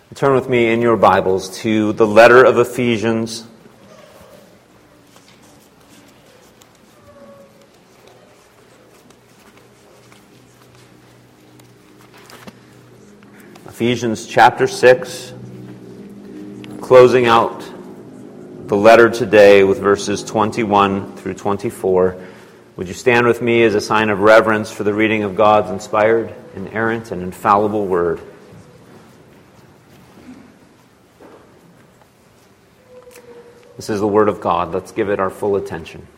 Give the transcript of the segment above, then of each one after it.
Turn with me in your Bibles to the letter of Ephesians. Ephesians chapter 6, closing out the letter today with verses 21 through 24. Would you stand with me as a sign of reverence for the reading of God's inspired, inerrant, and infallible word? This is the Word of God. Let's give it our full attention.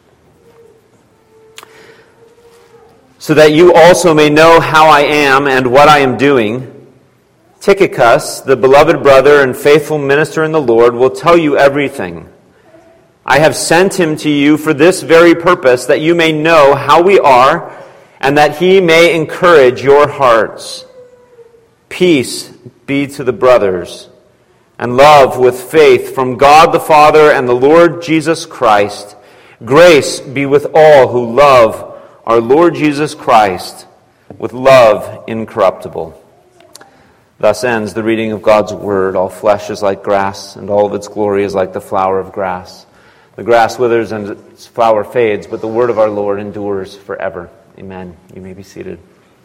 So that you also may know how I am and what I am doing, Tychicus, the beloved brother and faithful minister in the Lord, will tell you everything. I have sent him to you for this very purpose, that you may know how we are, and that he may encourage your hearts. Peace be to the brothers, and love with faith from God the Father and the Lord Jesus Christ. Grace be with all who love our Lord Jesus Christ with love incorruptible. Thus ends the reading of God's word. All flesh is like grass, and all of its glory is like the flower of grass. The grass withers and its flower fades, but the word of our Lord endures forever. Amen. You may be seated.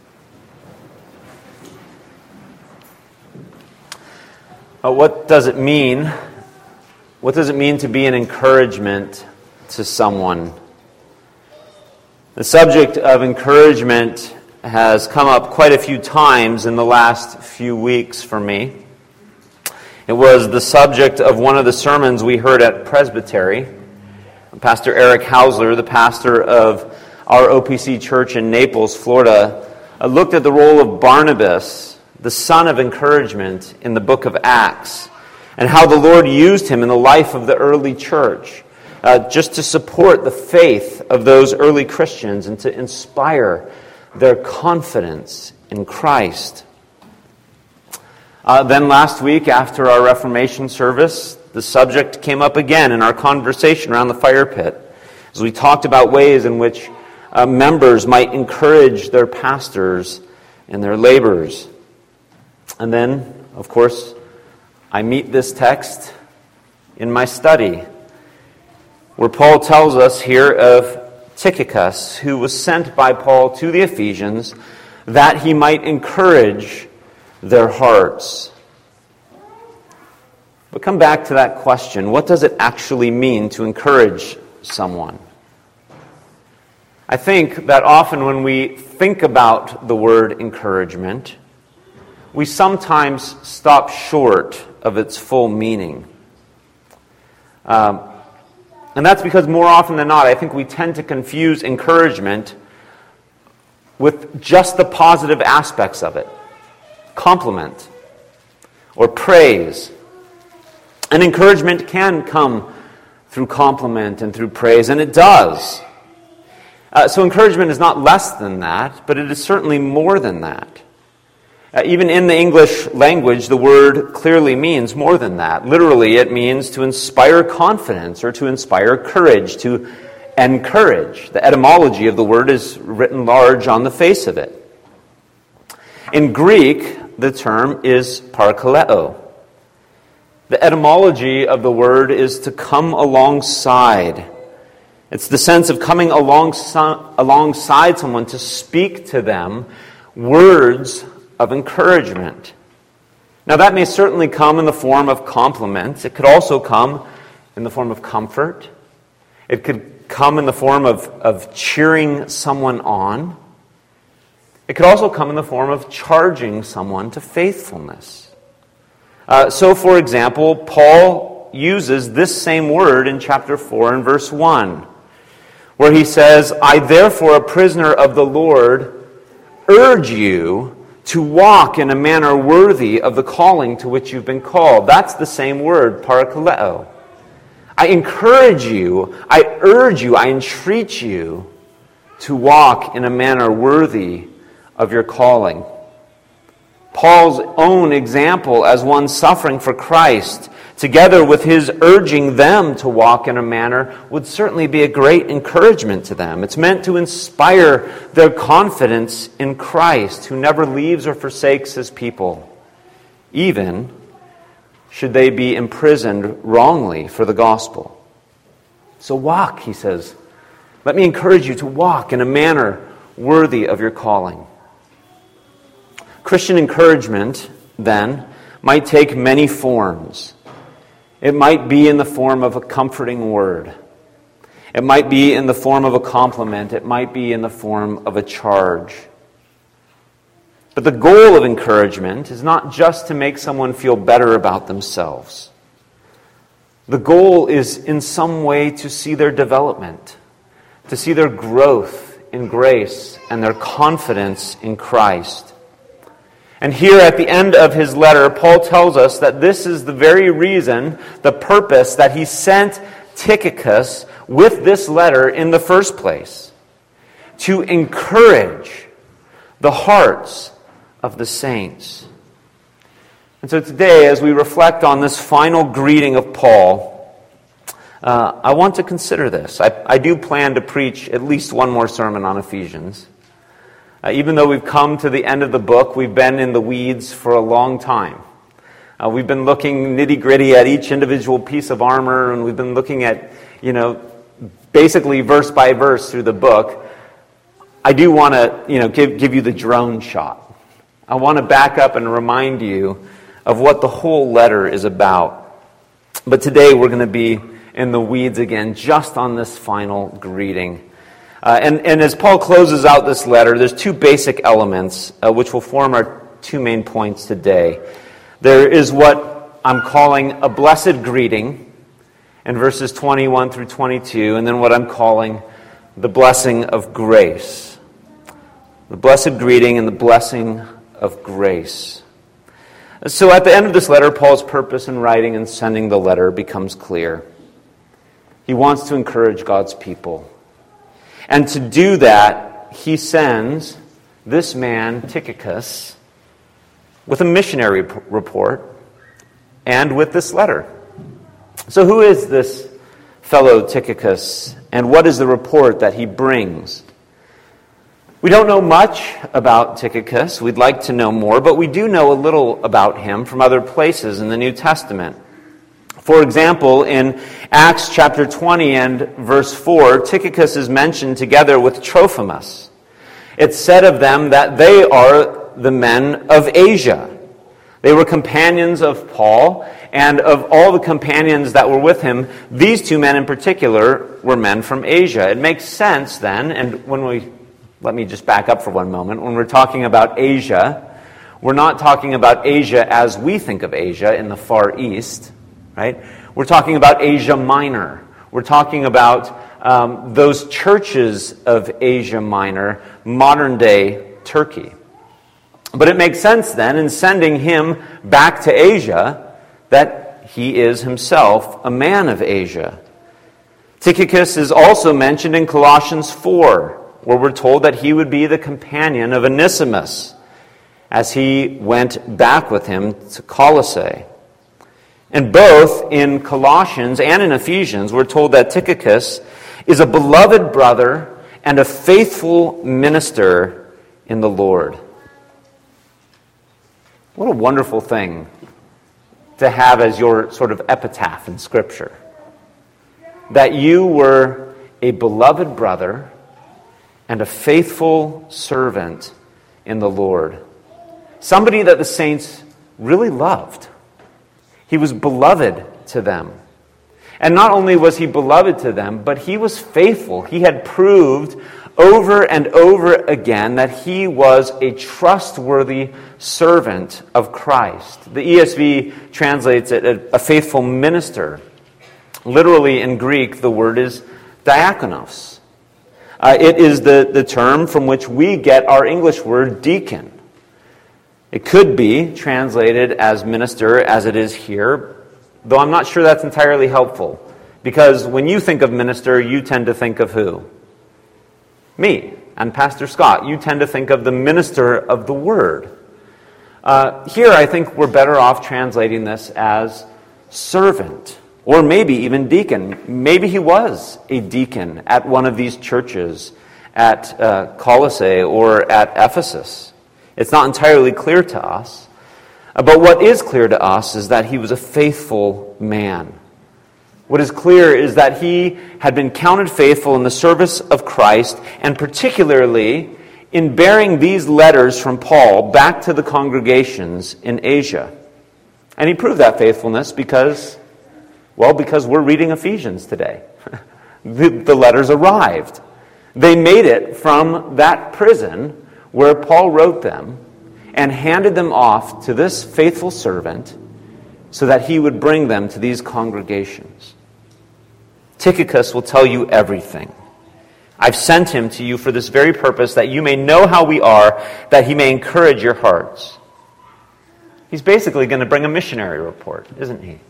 What does it mean? What does it mean to be an encouragement to someone? The subject of encouragement has come up quite a few times in the last few weeks for me. It was the subject of one of the sermons we heard at Presbytery. Pastor Eric Hausler, the pastor of our OPC church in Naples, Florida, looked at the role of Barnabas, the son of encouragement, in the book of Acts, and how the Lord used him in the life of the early church, just to support the faith of those early Christians and to inspire their confidence in Christ. Then last week, after our Reformation service, the subject came up again in our conversation around the fire pit, as we talked about ways in which members might encourage their pastors in their labors. And then, of course, I meet this text in my study, where Paul tells us here of Tychicus, who was sent by Paul to the Ephesians that he might encourage their hearts. But come back to that question. What does it actually mean to encourage someone? I think that often when we think about the word encouragement, we sometimes stop short of its full meaning. And that's because more often than not, I think we tend to confuse encouragement with just the positive aspects of it. Compliment or praise. And encouragement can come through compliment and through praise, and it does. So encouragement is not less than that, but it is certainly more than that. Even in the English language, the word clearly means more than that. Literally, it means to inspire confidence or to inspire courage, to encourage. The etymology of the word is written large on the face of it. In Greek, the term is parakaleo. The etymology of the word is to come alongside. It's the sense of coming alongside someone to speak to them words of encouragement. Now that may certainly come in the form of compliments. It could also come in the form of comfort. It could come in the form of cheering someone on. It could also come in the form of charging someone to faithfulness. So for example, Paul uses this same word in chapter 4 and verse 1, where he says, I therefore, a prisoner of the Lord, urge you to walk in a manner worthy of the calling to which you've been called. That's the same word, parakaleo. I encourage you, I urge you, I entreat you to walk in a manner worthy of your calling. Paul's own example as one suffering for Christ, together with his urging them to walk in a manner, would certainly be a great encouragement to them. It's meant to inspire their confidence in Christ, who never leaves or forsakes his people, even should they be imprisoned wrongly for the gospel. So walk, he says. Let me encourage you to walk in a manner worthy of your calling. Christian encouragement, then, might take many forms. It might be in the form of a comforting word. It might be in the form of a compliment. It might be in the form of a charge. But the goal of encouragement is not just to make someone feel better about themselves. The goal is in some way to see their development, to see their growth in grace and their confidence in Christ. And here at the end of his letter, Paul tells us that this is the very reason, the purpose that he sent Tychicus with this letter in the first place, to encourage the hearts of the saints. And so today, as we reflect on this final greeting of Paul, I want to consider this. I do plan to preach at least one more sermon on Ephesians. Even though we've come to the end of the book, we've been in the weeds for a long time. We've been looking nitty-gritty at each individual piece of armor, and we've been looking at, basically verse by verse through the book. I do want to, give you the drone shot. I want to back up and remind you of what the whole letter is about. But today we're going to be in the weeds again, just on this final greeting. And as Paul closes out this letter, there's two basic elements which will form our two main points today. There is what I'm calling a blessed greeting in verses 21 through 22, and then what I'm calling the blessing of grace. The blessed greeting and the blessing of grace. So at the end of this letter, Paul's purpose in writing and sending the letter becomes clear. He wants to encourage God's people. And to do that, he sends this man, Tychicus, with a missionary report and with this letter. So who is this fellow Tychicus, and what is the report that he brings? We don't know much about Tychicus. We'd like to know more, but we do know a little about him from other places in the New Testament. For example, in Acts chapter 20 and verse 4, Tychicus is mentioned together with Trophimus. It's said of them that they are the men of Asia. They were companions of Paul, and of all the companions that were with him, these two men in particular were men from Asia. It makes sense then, and let me just back up for one moment. When we're talking about Asia, we're not talking about Asia as we think of Asia in the Far East, right? We're talking about Asia Minor. We're talking about those churches of Asia Minor, modern-day Turkey. But it makes sense then, in sending him back to Asia, that he is himself a man of Asia. Tychicus is also mentioned in Colossians 4, where we're told that he would be the companion of Onesimus as he went back with him to Colossae. And both in Colossians and in Ephesians, we're told that Tychicus is a beloved brother and a faithful minister in the Lord. What a wonderful thing to have as your sort of epitaph in Scripture. That you were a beloved brother and a faithful servant in the Lord. Somebody that the saints really loved. He was beloved to them. And not only was he beloved to them, but he was faithful. He had proved over and over again that he was a trustworthy servant of Christ. The ESV translates it a faithful minister. Literally in Greek, the word is diakonos. It is the term from which we get our English word deacon. It could be translated as minister as it is here, though I'm not sure that's entirely helpful. Because when you think of minister, you tend to think of who? Me and Pastor Scott. You tend to think of the minister of the word. Here, I think we're better off translating this as servant, or maybe even deacon. Maybe he was a deacon at one of these churches at Colossae or at Ephesus. It's not entirely clear to us. But what is clear to us is that he was a faithful man. What is clear is that he had been counted faithful in the service of Christ, and particularly in bearing these letters from Paul back to the congregations in Asia. And he proved that faithfulness because we're reading Ephesians today. The letters arrived. They made it from that prison where Paul wrote them and handed them off to this faithful servant so that he would bring them to these congregations. Tychicus will tell you everything. I've sent him to you for this very purpose, that you may know how we are, that he may encourage your hearts. He's basically going to bring a missionary report, isn't he?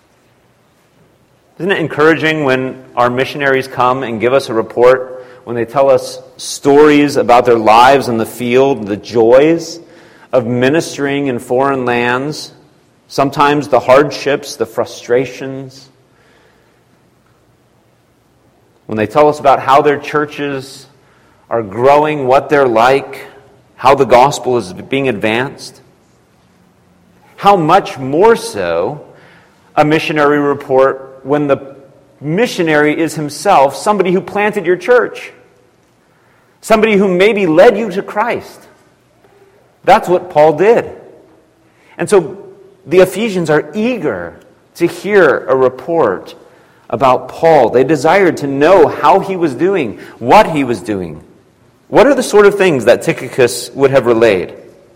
Isn't it encouraging when our missionaries come and give us a report, when they tell us stories about their lives in the field, the joys of ministering in foreign lands, sometimes the hardships, the frustrations, when they tell us about how their churches are growing, what they're like, how the gospel is being advanced? How much more so a missionary report when the missionary is himself somebody who planted your church, somebody who maybe led you to Christ. That's what Paul did. And so the Ephesians are eager to hear a report about Paul. They desired to know how he was doing, what he was doing. What are the sort of things that Tychicus would have relayed?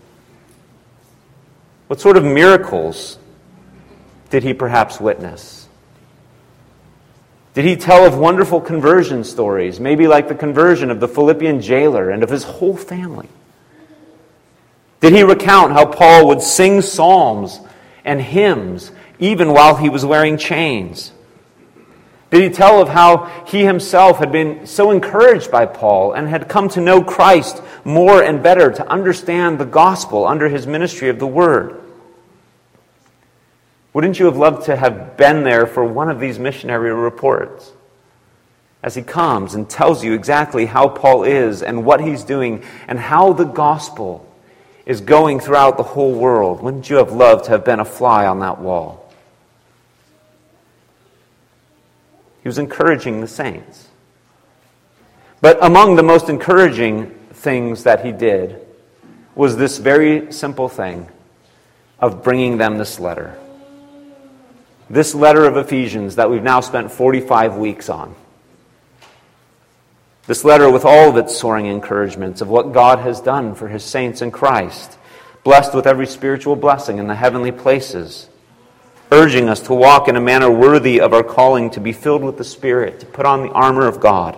What sort of miracles did he perhaps witness? Did he tell of wonderful conversion stories, maybe like the conversion of the Philippian jailer and of his whole family? Did he recount how Paul would sing psalms and hymns even while he was wearing chains? Did he tell of how he himself had been so encouraged by Paul and had come to know Christ more and better, to understand the gospel under his ministry of the word? Wouldn't you have loved to have been there for one of these missionary reports? As he comes and tells you exactly how Paul is and what he's doing and how the gospel is going throughout the whole world. Wouldn't you have loved to have been a fly on that wall? He was encouraging the saints. But among the most encouraging things that he did was this very simple thing of bringing them this letter. This letter of Ephesians that we've now spent 45 weeks on. This letter with all of its soaring encouragements of what God has done for his saints in Christ, blessed with every spiritual blessing in the heavenly places, urging us to walk in a manner worthy of our calling, to be filled with the Spirit, to put on the armor of God.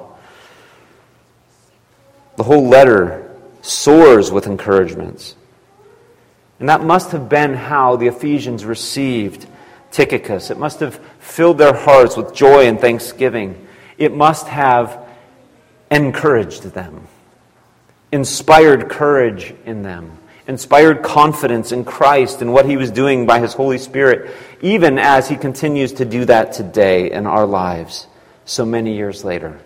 The whole letter soars with encouragements. And that must have been how the Ephesians received Tychicus. It must have filled their hearts with joy and thanksgiving. It must have encouraged them, inspired courage in them, inspired confidence in Christ and what he was doing by his Holy Spirit, even as he continues to do that today in our lives, so many years later.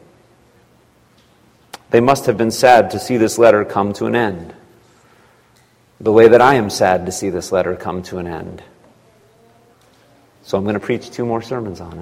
They must have been sad to see this letter come to an end, the way that I am sad to see this letter come to an end. So I'm going to preach 2 more sermons on it.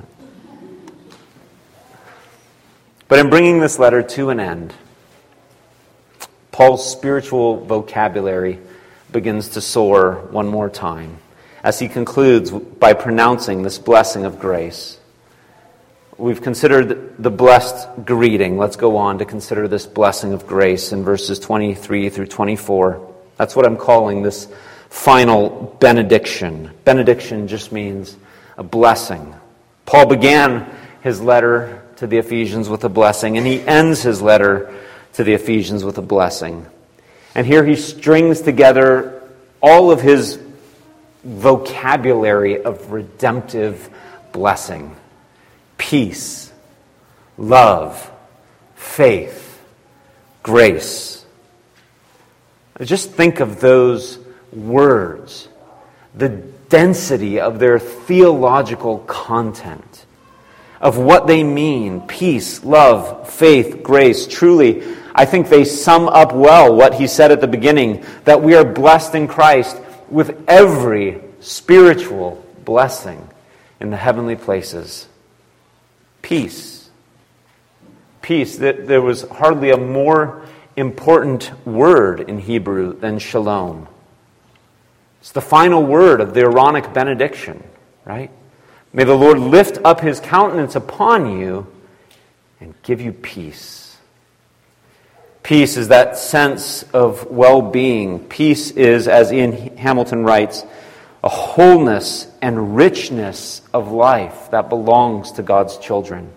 But in bringing this letter to an end, Paul's spiritual vocabulary begins to soar one more time as he concludes by pronouncing this blessing of grace. We've considered the blessed greeting. Let's go on to consider this blessing of grace in verses 23 through 24. That's what I'm calling this final benediction. Benediction just means a blessing. Paul began his letter to the Ephesians with a blessing, and he ends his letter to the Ephesians with a blessing. And here he strings together all of his vocabulary of redemptive blessing. Peace, love, faith, grace. Just think of those words, the density of their theological content, of what they mean. Peace, love, faith, grace. Truly, I think they sum up well what he said at the beginning, that we are blessed in Christ with every spiritual blessing in the heavenly places. Peace. Peace. There was hardly a more important word in Hebrew than shalom. It's the final word of the Aaronic benediction, right? May the Lord lift up His countenance upon you and give you peace. Peace is that sense of well-being. Peace is, as Ian Hamilton writes, a wholeness and richness of life that belongs to God's children.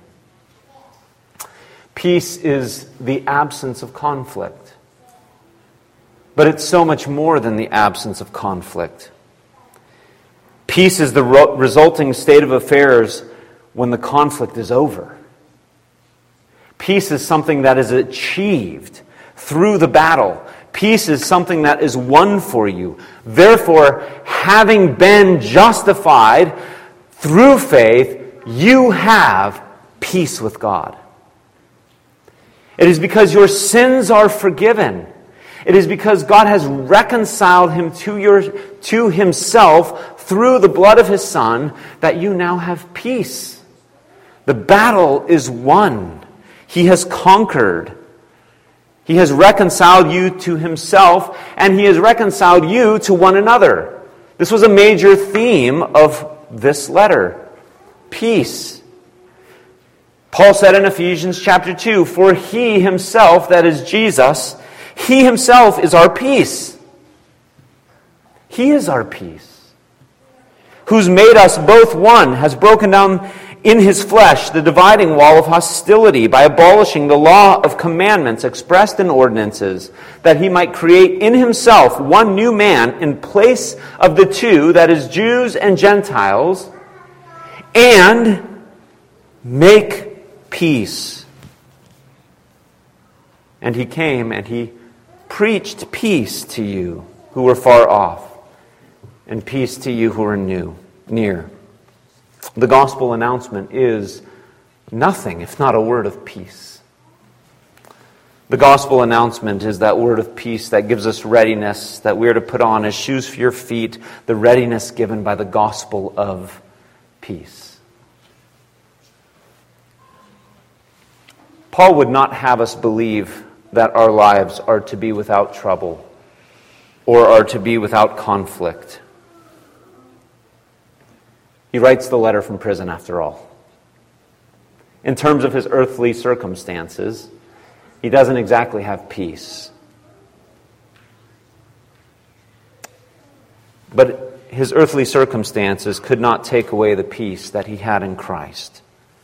Peace is the absence of conflict. But it's so much more than the absence of conflict. Peace is the resulting state of affairs when the conflict is over. Peace is something that is achieved through the battle. Peace is something that is won for you. Therefore, having been justified through faith, you have peace with God. It is because your sins are forgiven. It is because God has reconciled him to Himself through the blood of His Son that you now have peace. The battle is won. He has conquered. He has reconciled you to Himself, and He has reconciled you to one another. This was a major theme of this letter. Peace. Paul said in Ephesians chapter 2, "For He Himself," that is Jesus, He Himself is our peace. He is our peace. Who's made us both one, has broken down in His flesh the dividing wall of hostility by abolishing the law of commandments expressed in ordinances, that He might create in Himself one new man in place of the two, that is, Jews and Gentiles, and make peace. And He came and He preached peace to you who were far off, and peace to you who are near. The gospel announcement is nothing if not a word of peace. The gospel announcement is that word of peace that gives us readiness, that we are to put on as shoes for your feet, the readiness given by the gospel of peace. Paul would not have us believe that our lives are to be without trouble or are to be without conflict. He writes the letter from prison, after all. In terms of his earthly circumstances, he doesn't exactly have peace. But his earthly circumstances could not take away the peace that he had in Christ.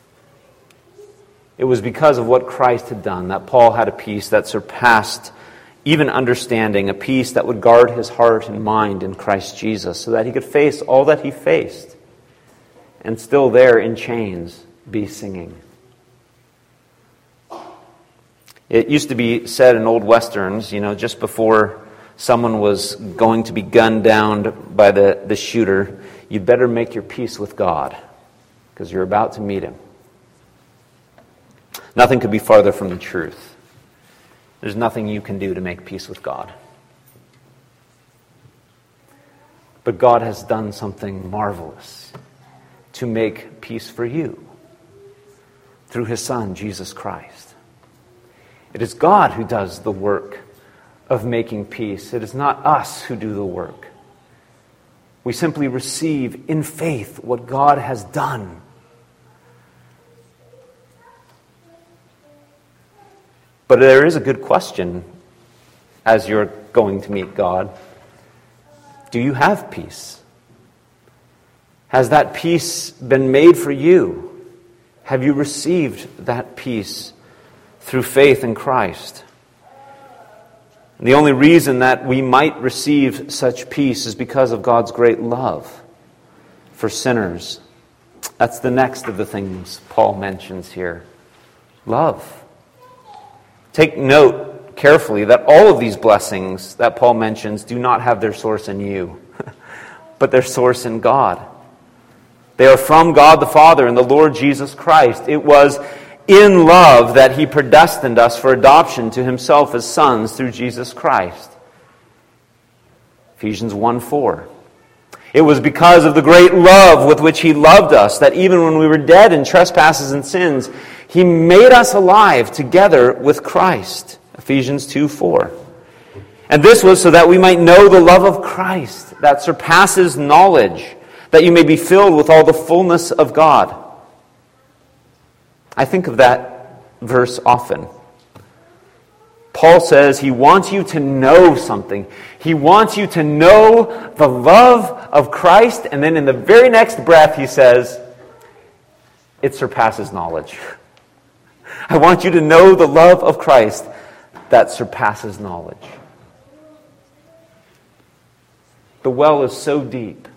It was because of what Christ had done that Paul had a peace that surpassed even understanding, a peace that would guard his heart and mind in Christ Jesus, so that he could face all that he faced and still there in chains be singing. It used to be said in old westerns, just before someone was going to be gunned down by the shooter, you'd better make your peace with God, because you're about to meet Him. Nothing could be farther from the truth. There's nothing you can do to make peace with God. But God has done something marvelous to make peace for you through His Son, Jesus Christ. It is God who does the work of making peace. It is not us who do the work. We simply receive in faith what God has done. But there is a good question as you're going to meet God. Do you have peace? Has that peace been made for you? Have you received that peace through faith in Christ? And the only reason that we might receive such peace is because of God's great love for sinners. That's the next of the things Paul mentions here. Love. Take note carefully that all of these blessings that Paul mentions do not have their source in you, but their source in God. They are from God the Father and the Lord Jesus Christ. It was in love that He predestined us for adoption to Himself as sons through Jesus Christ. Ephesians 1:4. It was because of the great love with which He loved us that even when we were dead in trespasses and sins, He made us alive together with Christ. Ephesians 2:4. And this was so that we might know the love of Christ that surpasses knowledge, that you may be filled with all the fullness of God. I think of that verse often. Paul says he wants you to know something. He wants you to know the love of Christ, and then in the very next breath he says, it surpasses knowledge. I want you to know the love of Christ that surpasses knowledge. The well is so deep.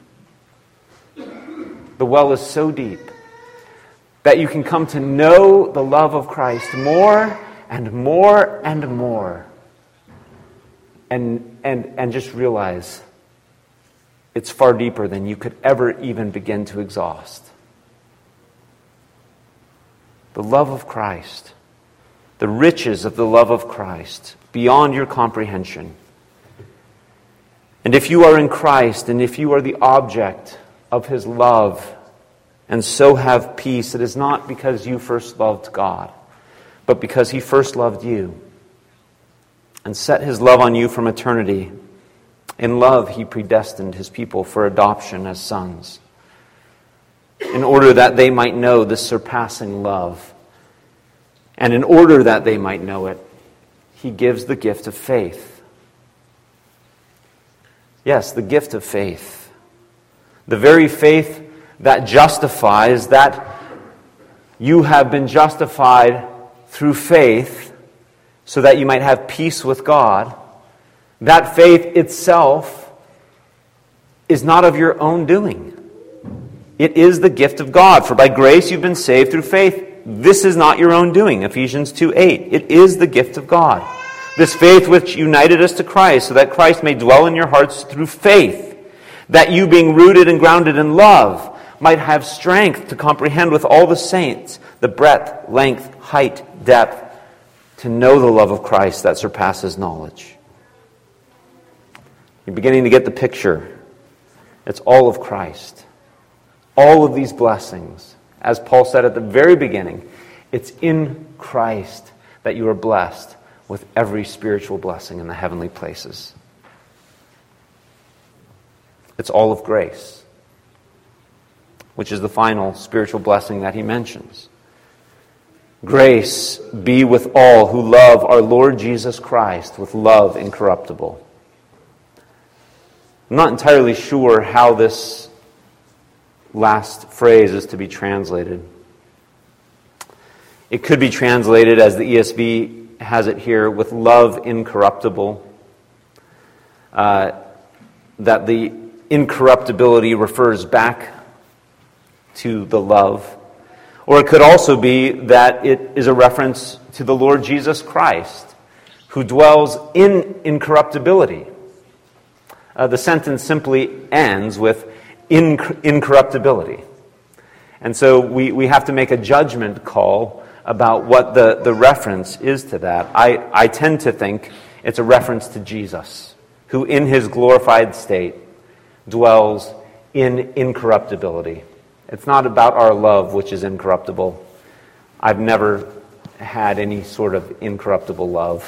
The well is so deep that you can come to know the love of Christ more and more and more. And just realize it's far deeper than you could ever even begin to exhaust. The love of Christ, the riches of the love of Christ, beyond your comprehension. And if you are in Christ, and if you are the object of His love, and so have peace, it is not because you first loved God, but because He first loved you and set His love on you from eternity. In love, He predestined His people for adoption as sons, in order that they might know this surpassing love. And in order that they might know it, He gives the gift of faith. Yes, the gift of faith. The very faith that justifies, that you have been justified through faith so that you might have peace with God. That faith itself is not of your own doing. It is the gift of God. For by grace you've been saved through faith. This is not your own doing. Ephesians 2:8. It is the gift of God. This faith which united us to Christ, so that Christ may dwell in your hearts through faith, that you, being rooted and grounded in love, might have strength to comprehend with all the saints the breadth, length, height, depth, to know the love of Christ that surpasses knowledge. You're beginning to get the picture. It's all of Christ. All of these blessings, as Paul said at the very beginning, it's in Christ that you are blessed with every spiritual blessing in the heavenly places. It's all of grace, which is the final spiritual blessing that he mentions. Grace be with all who love our Lord Jesus Christ with love incorruptible. I'm not entirely sure how this last phrase is to be translated. It could be translated, as the ESV has it here, with love incorruptible. That the incorruptibility refers back to the love. Or it could also be that it is a reference to the Lord Jesus Christ, who dwells in incorruptibility. The sentence simply ends with incorruptibility. And so we have to make a judgment call about what the reference is to that. I tend to think it's a reference to Jesus, who in his glorified state dwells in incorruptibility. It's not about our love, which is incorruptible. I've never had any sort of incorruptible love.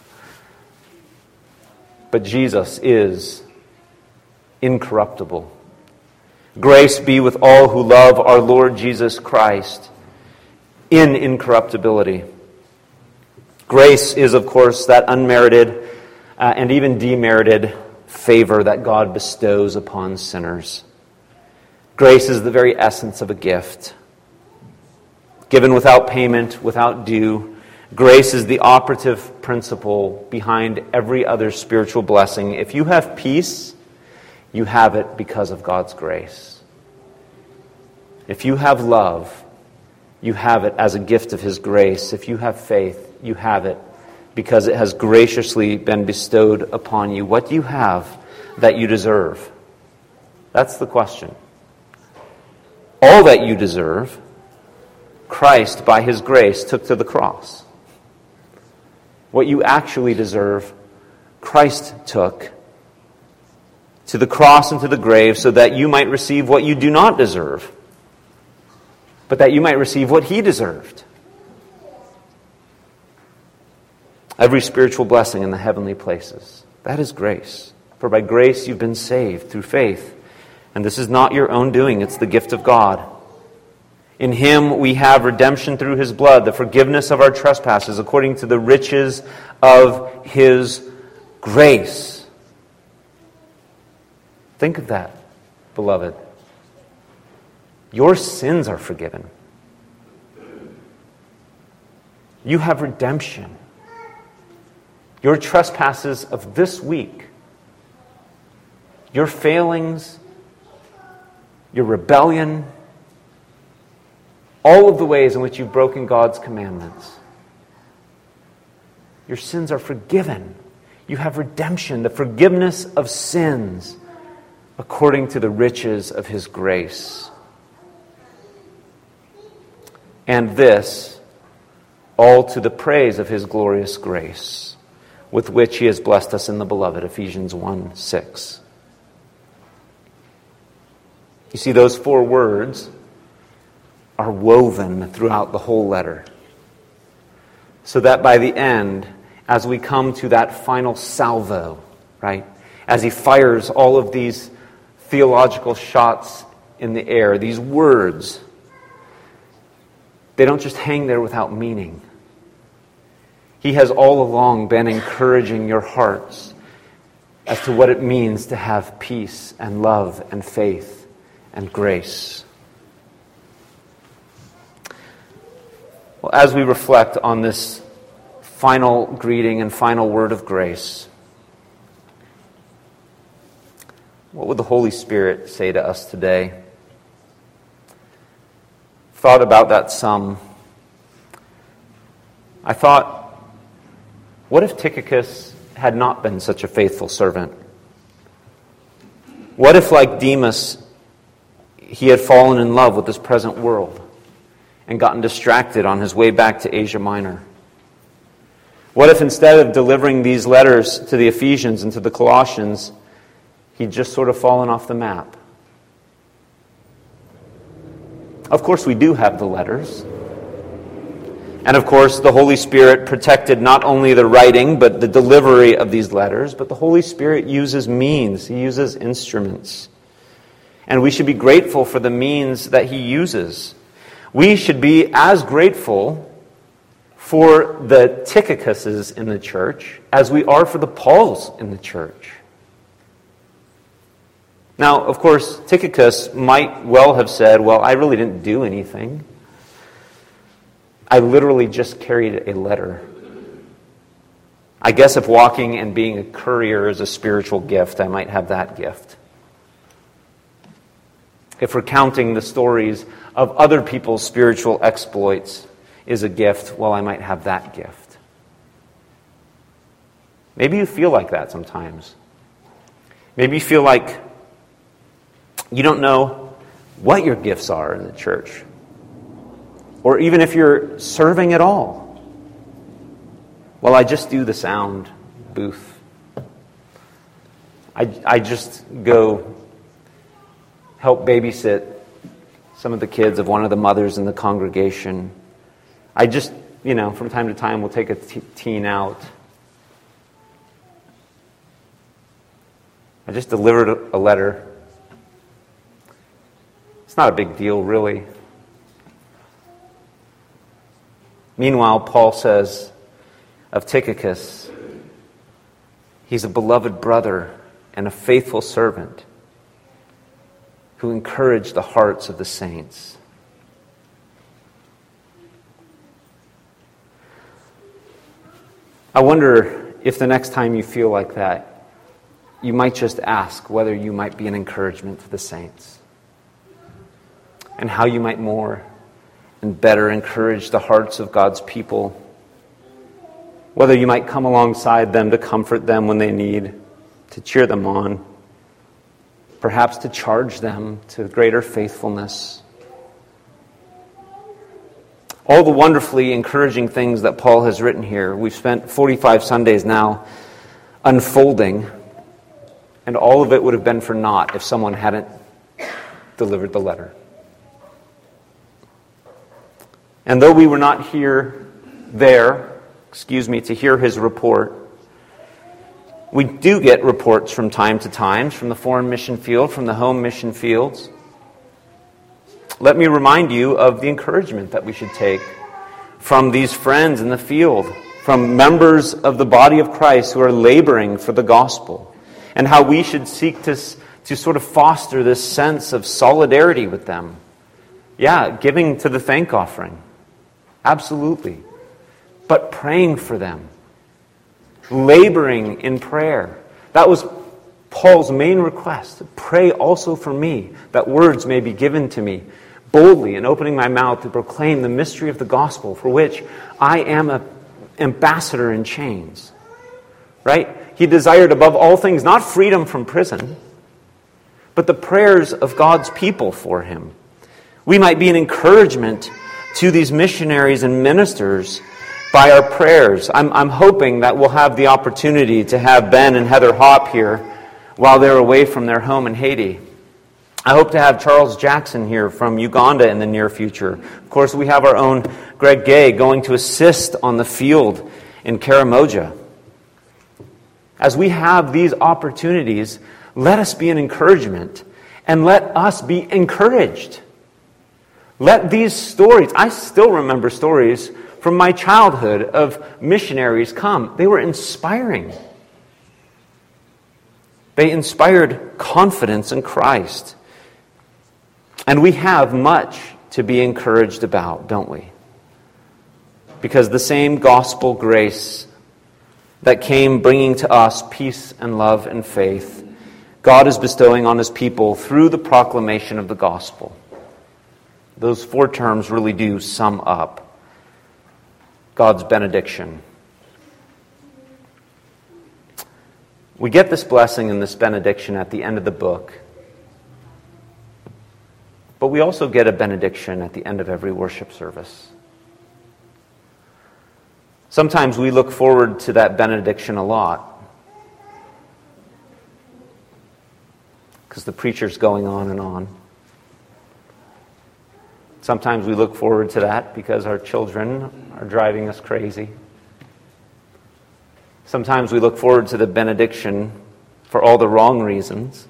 But Jesus is incorruptible. Grace be with all who love our Lord Jesus Christ in incorruptibility. Grace is, of course, that unmerited and even demerited favor that God bestows upon sinners. Grace is the very essence of a gift. Given without payment, without due, grace is the operative principle behind every other spiritual blessing. If you have peace, you have it because of God's grace. If you have love, you have it as a gift of His grace. If you have faith, you have it because it has graciously been bestowed upon you. What do you have that you deserve? That's the question. All that you deserve, Christ, by His grace, took to the cross. What you actually deserve, Christ took to the cross and to the grave so that you might receive what you do not deserve, but that you might receive what he deserved. Every spiritual blessing in the heavenly places. That is grace. For by grace you've been saved through faith. And this is not your own doing, it's the gift of God. In him we have redemption through his blood, the forgiveness of our trespasses, according to the riches of his grace. Think of that, beloved. Your sins are forgiven. You have redemption. Your trespasses of this week, your failings, your rebellion, all of the ways in which you've broken God's commandments, your sins are forgiven. You have redemption, the forgiveness of sins, according to the riches of his grace. And this, all to the praise of his glorious grace, with which he has blessed us in the beloved, Ephesians 1:6. You see, those 4 words are woven throughout the whole letter, so that by the end, as we come to that final salvo, right, as he fires all of these theological shots in the air, these words, they don't just hang there without meaning. He has all along been encouraging your hearts as to what it means to have peace and love and faith and grace. Well, as we reflect on this final greeting and final word of grace, what would the Holy Spirit say to us today? Thought about that some. I thought, what if Tychicus had not been such a faithful servant? What if, like Demas, he had fallen in love with this present world and gotten distracted on his way back to Asia Minor? What if instead of delivering these letters to the Ephesians and to the Colossians, he'd just sort of fallen off the map? Of course, we do have the letters. And of course, the Holy Spirit protected not only the writing, but the delivery of these letters. But the Holy Spirit uses means. He uses instruments. And we should be grateful for the means that he uses. We should be as grateful for the Tychicuses in the church as we are for the Pauls in the church. Now, of course, Tychicus might well have said, well, I really didn't do anything. I literally just carried a letter. I guess if walking and being a courier is a spiritual gift, I might have that gift. If recounting the stories of other people's spiritual exploits is a gift, well, I might have that gift. Maybe you feel like that sometimes. Maybe you feel like you don't know what your gifts are in the church. Or even if you're serving at all. Well, I just do the sound booth. I just go help babysit some of the kids of one of the mothers in the congregation. I just, from time to time, will take a teen out. I just delivered a letter. It's not a big deal, really. Meanwhile, Paul says of Tychicus, he's a beloved brother and a faithful servant who encouraged the hearts of the saints. I wonder if the next time you feel like that, you might just ask whether you might be an encouragement to the saints and how you might more and better encourage the hearts of God's people. Whether you might come alongside them to comfort them when they need, to cheer them on, perhaps to charge them to greater faithfulness. All the wonderfully encouraging things that Paul has written here, we've spent 45 Sundays now unfolding. And all of it would have been for naught if someone hadn't delivered the letter. And though we were not there to hear his report, we do get reports from time to time from the foreign mission field, from the home mission fields. Let me remind you of the encouragement that we should take from these friends in the field, from members of the body of Christ who are laboring for the gospel, and how we should seek to sort of foster this sense of solidarity with them. Yeah, giving to the thank offering. Absolutely. But praying for them. Laboring in prayer. That was Paul's main request. Pray also for me, that words may be given to me boldly in opening my mouth to proclaim the mystery of the gospel, for which I am an ambassador in chains. Right? He desired above all things not freedom from prison, but the prayers of God's people for him. We might be an encouragement to these missionaries and ministers by our prayers. I'm hoping that we'll have the opportunity to have Ben and Heather Hopp here while they're away from their home in Haiti. I hope to have Charles Jackson here from Uganda in the near future. Of course, we have our own Greg Gay going to assist on the field in Karamoja. As we have these opportunities, let us be an encouragement and let us be encouraged. Let these stories, I still remember stories from my childhood of missionaries come. They were inspiring. They inspired confidence in Christ. And we have much to be encouraged about, don't we? Because the same gospel grace that came bringing to us peace and love and faith, God is bestowing on his people through the proclamation of the gospel. Those four terms really do sum up God's benediction. We get this blessing and this benediction at the end of the book, but we also get a benediction at the end of every worship service. Sometimes we look forward to that benediction a lot because the preacher's going on and on. Sometimes we look forward to that because our children are driving us crazy. Sometimes we look forward to the benediction for all the wrong reasons.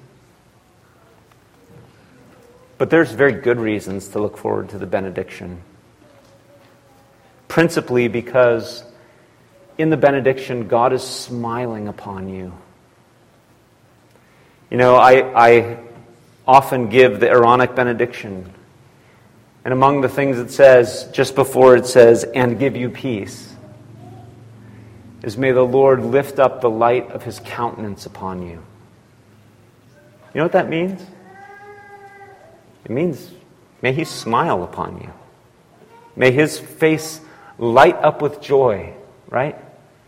But there's very good reasons to look forward to the benediction. Principally because in the benediction, God is smiling upon you. You know, I often give the Aaronic benediction. And among the things it says, just before it says, and give you peace, is may the Lord lift up the light of his countenance upon you. You know what that means? It means may he smile upon you. May his face light up with joy, right?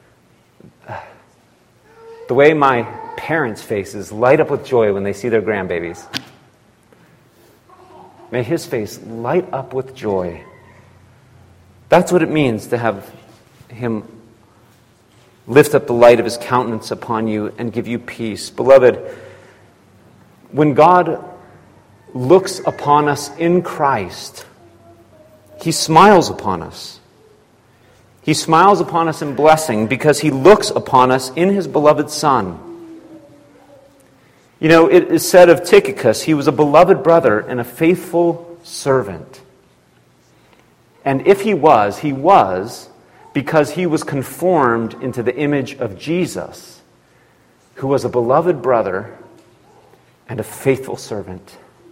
The way my parents' faces light up with joy when they see their grandbabies. May his face light up with joy. That's what it means to have him lift up the light of his countenance upon you and give you peace. Beloved, when God looks upon us in Christ, he smiles upon us. He smiles upon us in blessing because he looks upon us in his beloved Son. You know, it is said of Tychicus, he was a beloved brother and a faithful servant. And if he was because he was conformed into the image of Jesus, who was a beloved brother and a faithful servant.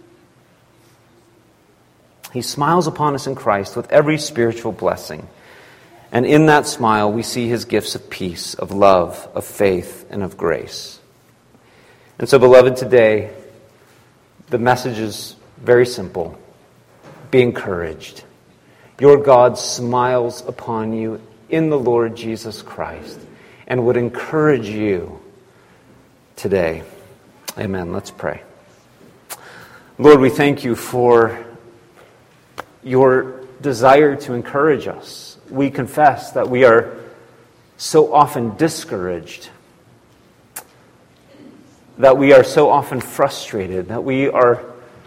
He smiles upon us in Christ with every spiritual blessing. And in that smile, we see his gifts of peace, of love, of faith, and of grace. And so, beloved, today, the message is very simple. Be encouraged. Your God smiles upon you in the Lord Jesus Christ and would encourage you today. Amen. Let's pray. Lord, we thank you for your desire to encourage us. We confess that we are so often discouraged. that we are so often frustrated, that we are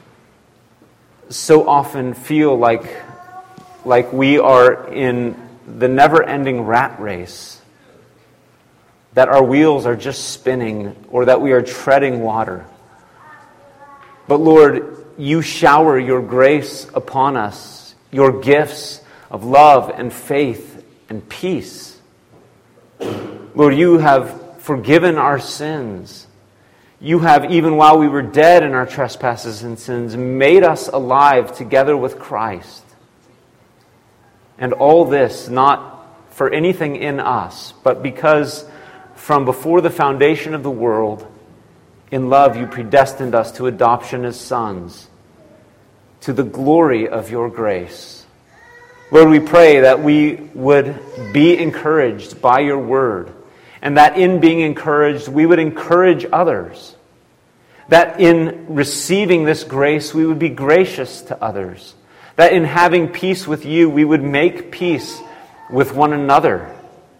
so often feel like we are in the never-ending rat race, that our wheels are just spinning, or that we are treading water. But Lord, you shower your grace upon us, your gifts of love and faith and peace. Lord, you have forgiven our sins. You have, even while we were dead in our trespasses and sins, made us alive together with Christ. And all this not for anything in us, but because from before the foundation of the world, in love you predestined us to adoption as sons, to the glory of your grace. Lord, we pray that we would be encouraged by your word, and that in being encouraged, we would encourage others. That in receiving this grace, we would be gracious to others. That in having peace with you, we would make peace with one another.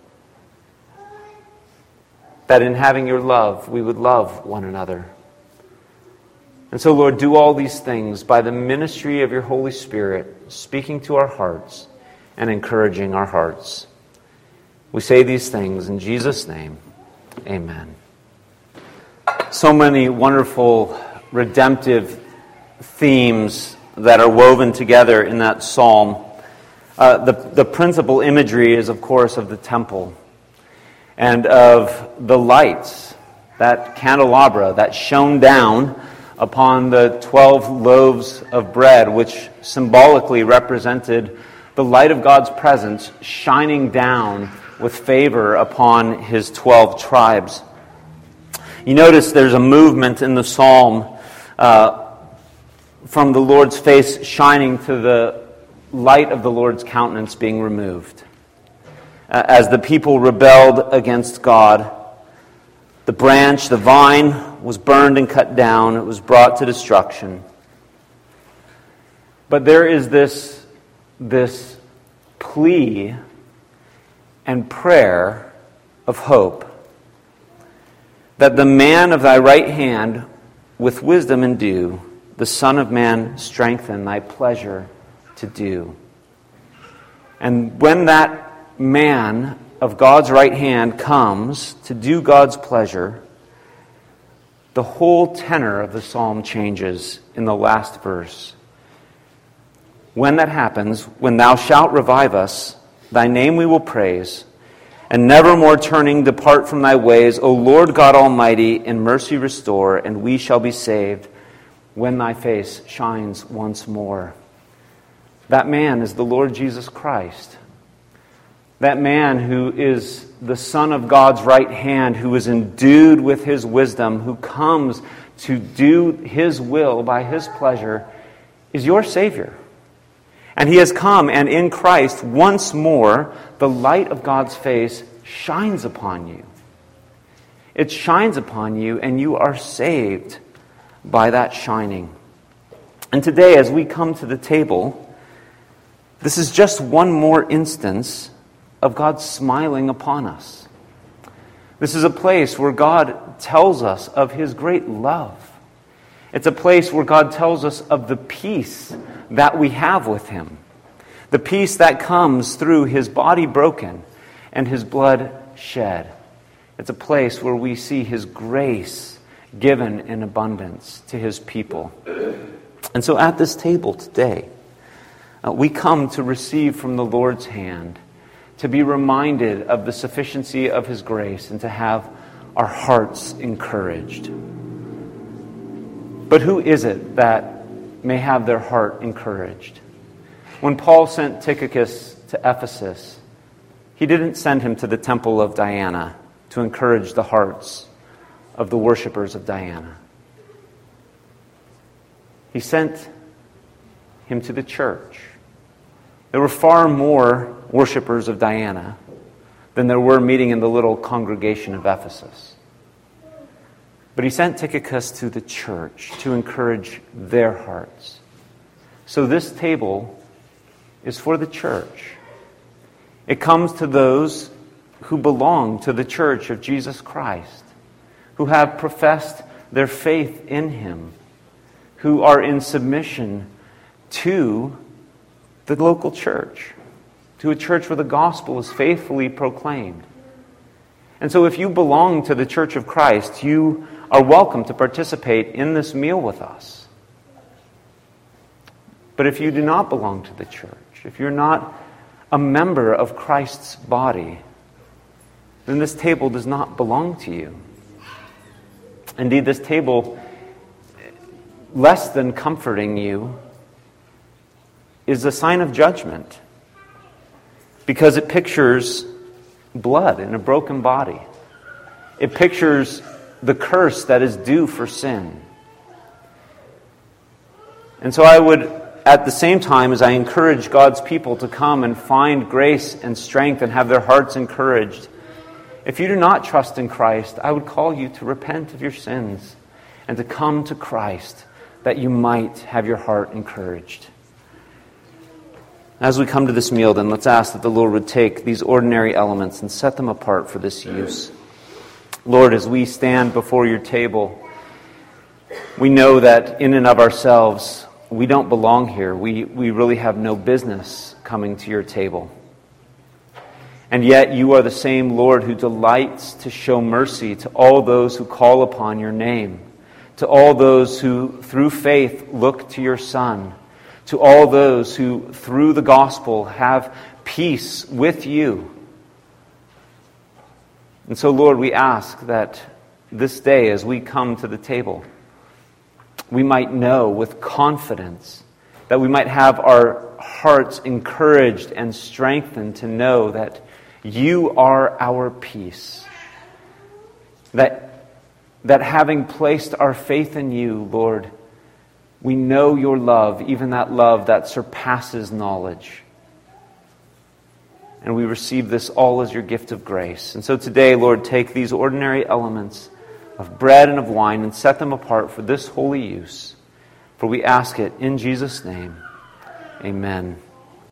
That in having your love, we would love one another. And so, Lord, do all these things by the ministry of your Holy Spirit, speaking to our hearts and encouraging our hearts. We say these things in Jesus' name. Amen. So many wonderful redemptive themes that are woven together in that psalm. The principal imagery is, of course, of the temple and of the lights, that candelabra that shone down upon the 12 loaves of bread, which symbolically represented the light of God's presence shining down with favor upon his 12 tribes. You notice there's a movement in the psalm from the Lord's face shining to the light of the Lord's countenance being removed. As the people rebelled against God, the branch, the vine, was burned and cut down. It was brought to destruction. But there is this plea and prayer of hope, that the man of thy right hand with wisdom endue, the Son of Man strengthen thy pleasure to do. And when that man of God's right hand comes to do God's pleasure, the whole tenor of the psalm changes in the last verse. When that happens, when thou shalt revive us, thy name we will praise, and never more turning depart from thy ways. O Lord God Almighty, in mercy restore, and we shall be saved when thy face shines once more. That man is the Lord Jesus Christ. That man who is the Son of God's right hand, who is endued with his wisdom, who comes to do his will by his pleasure, is your Savior. And he has come, and in Christ, once more, the light of God's face shines upon you. It shines upon you, and you are saved by that shining. And today, as we come to the table, this is just one more instance of God smiling upon us. This is a place where God tells us of his great love. It's a place where God tells us of the peace that we have with him. The peace that comes through his body broken and his blood shed. It's a place where we see his grace given in abundance to his people. And so at this table today, we come to receive from the Lord's hand, to be reminded of the sufficiency of his grace, and to have our hearts encouraged. But who is it that may have their heart encouraged? When Paul sent Tychicus to Ephesus, he didn't send him to the temple of Diana to encourage the hearts of the worshipers of Diana. He sent him to the church. There were far more worshipers of Diana than there were meeting in the little congregation of Ephesus. But he sent Tychicus to the church to encourage their hearts. So this table is for the church. It comes to those who belong to the church of Jesus Christ, who have professed their faith in Him, who are in submission to the local church, to a church where the gospel is faithfully proclaimed. And so if you belong to the Church of Christ, you are welcome to participate in this meal with us. But if you do not belong to the church, if you're not a member of Christ's body, then this table does not belong to you. Indeed, this table, less than comforting you, is a sign of judgment, because it pictures blood in a broken body. It pictures the curse that is due for sin. And so I would, at the same time as I encourage God's people to come and find grace and strength and have their hearts encouraged, if you do not trust in Christ, I would call you to repent of your sins and to come to Christ, that you might have your heart encouraged. As we come to this meal, then, let's ask that the Lord would take these ordinary elements and set them apart for this use. Lord, as we stand before your table, we know that in and of ourselves, we don't belong here. We really have no business coming to your table. And yet you are the same Lord who delights to show mercy to all those who call upon your name, to all those who through faith look to your Son, to all those who through the gospel have peace with you. And so, Lord, we ask that this day as we come to the table, we might know with confidence, that we might have our hearts encouraged and strengthened to know that you are our peace. That having placed our faith in you, Lord, we know your love, even that love that surpasses knowledge. And we receive this all as your gift of grace. And so today, Lord, take these ordinary elements of bread and of wine and set them apart for this holy use. For we ask it in Jesus' name. Amen.